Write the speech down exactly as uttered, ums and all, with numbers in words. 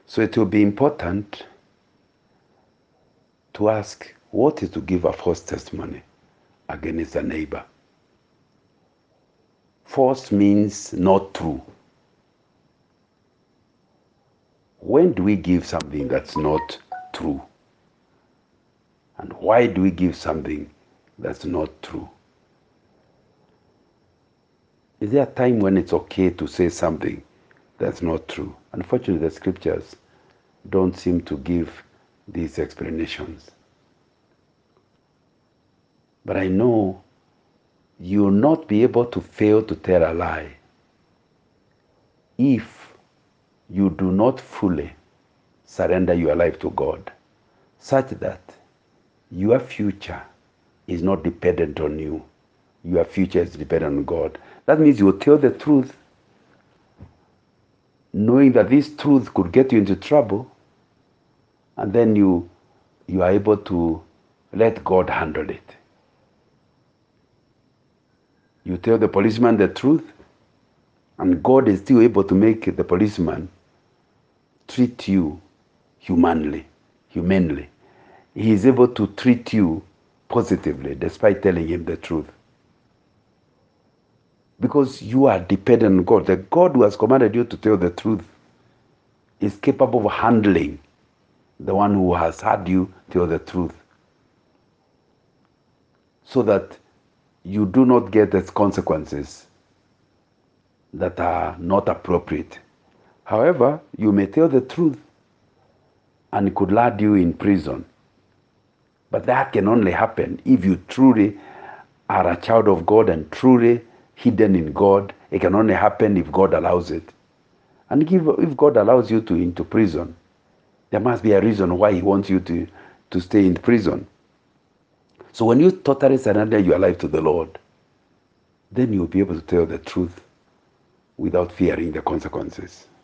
So it will be important to ask, what is to give a false testimony against a neighbor? False means not true. When do we give something that's not true? And why do we give something that's not true? Is there a time when it's okay to say something that's not true? Unfortunately, the scriptures don't seem to give these explanations. But I know you will not be able to fail to tell a lie if you do not fully surrender your life to God, such that your future is not dependent on you. Your future is dependent on God. That means you will tell the truth, knowing that this truth could get you into trouble, and then you, you are able to let God handle it. You tell the policeman the truth, and God is still able to make the policeman treat you humanly, humanly. He is able to treat you positively despite telling him the truth. Because you are dependent on God. The God who has commanded you to tell the truth is capable of handling the one who has had you tell the truth, so that you do not get the consequences that are not appropriate. However, you may tell the truth and it could land you in prison. But that can only happen if you truly are a child of God and truly hidden in God. It can only happen if God allows it. And if, if God allows you to into prison, there must be a reason why he wants you to, to stay in prison. So when you totally surrender your life to the Lord, then you'll be able to tell the truth without fearing the consequences.